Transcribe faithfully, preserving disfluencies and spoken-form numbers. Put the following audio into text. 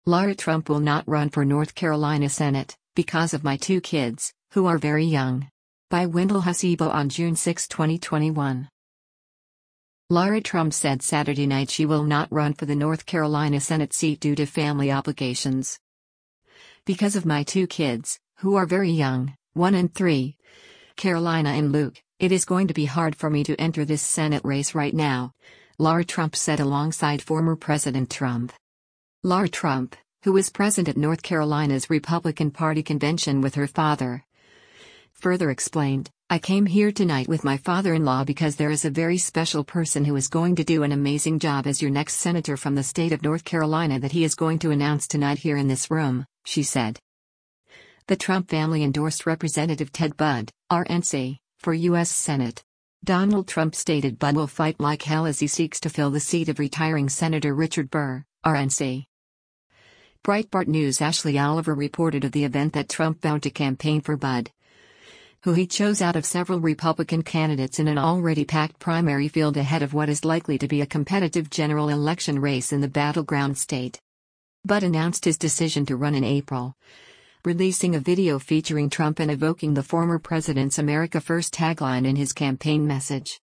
Lara Trump will not run for North Carolina Senate, because of my two kids, who are very young. By Wendell Hasebo on June sixth, twenty twenty-one. Lara Trump said Saturday night she will not run for the North Carolina Senate seat due to family obligations. Because of my two kids, who are very young, one and three, Carolina and Luke, it is going to be hard for me to enter this Senate race right now, Lara Trump said alongside former President Trump. Lara Trump, who was present at North Carolina's Republican Party convention with her father, further explained, "I came here tonight with my father-in-law because there is a very special person who is going to do an amazing job as your next senator from the state of North Carolina that he is going to announce tonight here in this room," she said. The Trump family endorsed Representative Ted Budd, R N C, for U S Senate. Donald Trump stated Budd will fight like hell as he seeks to fill the seat of retiring Senator Richard Burr, R N C. Breitbart News' Ashley Oliver reported of the event that Trump vowed to campaign for Budd, who he chose out of several Republican candidates in an already packed primary field ahead of what is likely to be a competitive general election race in the battleground state. Budd announced his decision to run in April, releasing a video featuring Trump and evoking the former president's America First tagline in his campaign message.